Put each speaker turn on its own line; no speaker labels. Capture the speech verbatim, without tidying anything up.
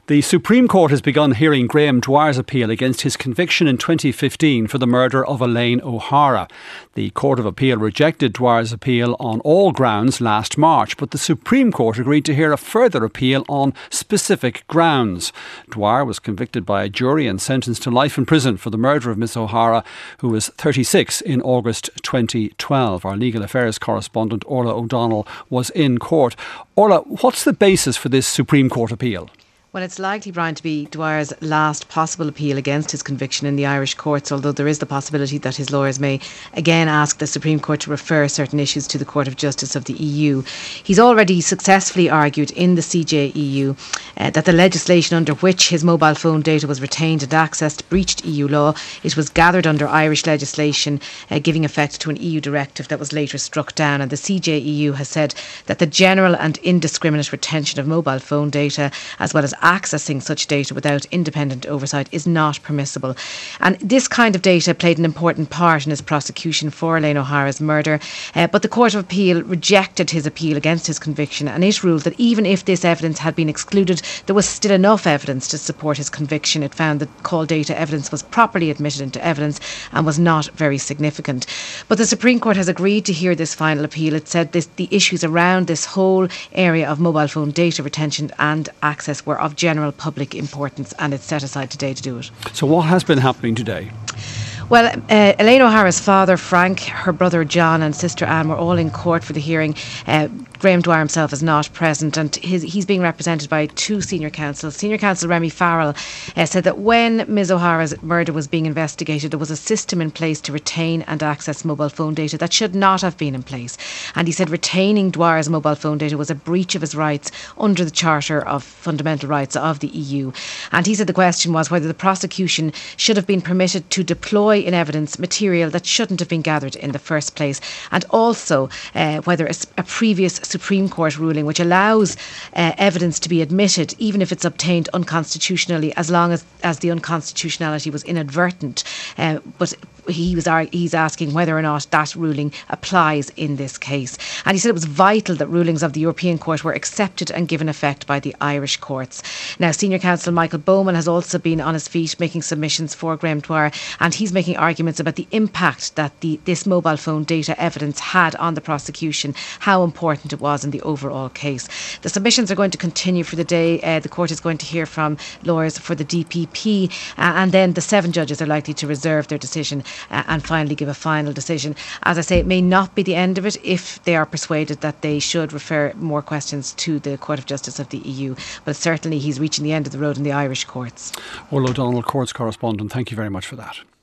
The Supreme Court has begun hearing Graham Dwyer's appeal against his conviction in twenty fifteen for the murder of Elaine O'Hara. The Court of Appeal rejected Dwyer's appeal on all grounds last March, but the Supreme Court agreed to hear a further appeal on specific grounds. Dwyer was convicted by a jury and sentenced to life in prison for the murder of Miss O'Hara, who was thirty-six, in August twenty twelve. Our legal affairs correspondent Orla O'Donnell was in court. Orla, what's the basis for this Supreme Court appeal?
Well, it's likely, Brian, to be Dwyer's last possible appeal against his conviction in the Irish courts, although there is the possibility that his lawyers may again ask the Supreme Court to refer certain issues to the Court of Justice of the E U. He's already successfully argued in the C J E U uh, that the legislation under which his mobile phone data was retained and accessed breached E U law. It was gathered under Irish legislation, uh, giving effect to an E U directive that was later struck down. And the C J E U has said that the general and indiscriminate retention of mobile phone data, as well as accessing such data without independent oversight, is not permissible. And this kind of data played an important part in his prosecution for Elaine O'Hara's murder. Uh, but the Court of Appeal rejected his appeal against his conviction, and it ruled that even if this evidence had been excluded, there was still enough evidence to support his conviction. It found that call data evidence was properly admitted into evidence and was not very significant. But the Supreme Court has agreed to hear this final appeal. It said this, the issues around this whole area of mobile phone data retention and access were of general public importance, and it's set aside today to do it.
So what has been happening today?
Well, uh, Elaine O'Hara's father, Frank, her brother John and sister Anne were all in court for the hearing. Uh, Graham Dwyer himself is not present, and his, he's being represented by two senior counsel. Senior counsel Remy Farrell uh, said that when Miz O'Hara's murder was being investigated, there was a system in place to retain and access mobile phone data that should not have been in place. And he said retaining Dwyer's mobile phone data was a breach of his rights under the Charter of Fundamental Rights of the E U. And he said the question was whether the prosecution should have been permitted to deploy in evidence material that shouldn't have been gathered in the first place, and also uh, whether a, a previous Supreme Court ruling which allows uh, evidence to be admitted even if it's obtained unconstitutionally, as long as, as the unconstitutionality was inadvertent, uh, but he was he's asking whether or not that ruling applies in this case. And he said it was vital that rulings of the European Court were accepted and given effect by the Irish courts. Now, senior counsel Michael Bowman has also been on his feet making submissions for Graham Dwyer, and he's making arguments about the impact that the this mobile phone data evidence had on the prosecution, how important it was in the overall case. The submissions are going to continue for the day. Uh, the court is going to hear from lawyers for the D P P, uh, and then the seven judges are likely to reserve their decision uh, and finally give a final decision. As I say, it may not be the end of it if they are persuaded that they should refer more questions to the Court of Justice of the E U, but certainly he's reaching the end of the road in the Irish courts.
Orla O'Donnell, courts correspondent, thank you very much for that.